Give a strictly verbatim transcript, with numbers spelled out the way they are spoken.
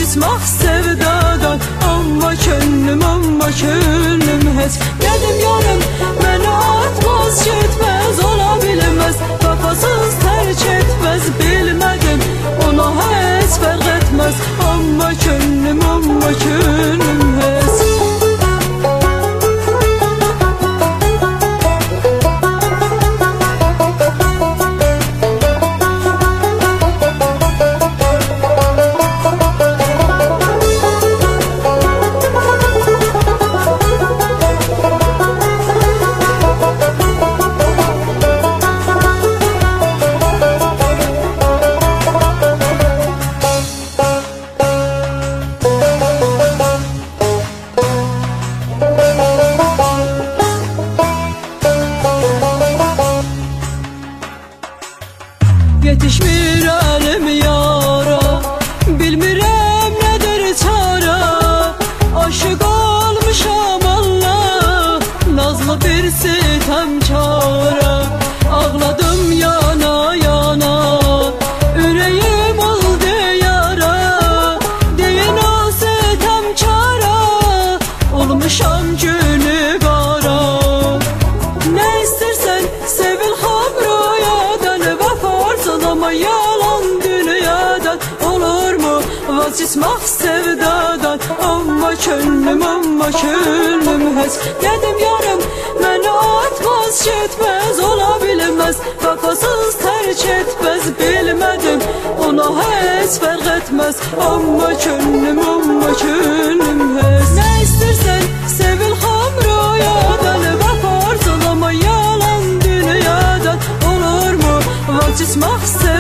vazgeçmək sevdadan. Amma könlüm, amma könlüm heç Qədim yarım məni atmaz, getməz, ola bilməz. Vəfasız tərk etməz, bilmədim ona heç fərq etməz. Amma könlüm, amma könlüm heç yetişmir əlim yara, bilmirəm nədir çara. Aşıq olmuşam Allah, nazlı bir sitemkara. Ağladım yana yana, ürəyim oldu yara. Deyin o sitemkara, olmuşam günü qara. Nə istərsən sevil xamroyadan, ama yalan dünyadan olurmu vazgeçmək sevdadan. Amma könlüm, amma könlüm heç Qədim yarım məni atmaz, getməz, ola bilməz. Vəfasız tərk etməz, bilmədim ona heç fərq etməz. Amma könlüm, amma könlüm heç Nə istərsən sevil xamroyadan, vəfarsın amma yalan dünyadan olurmu vazgeçmək sevdadan.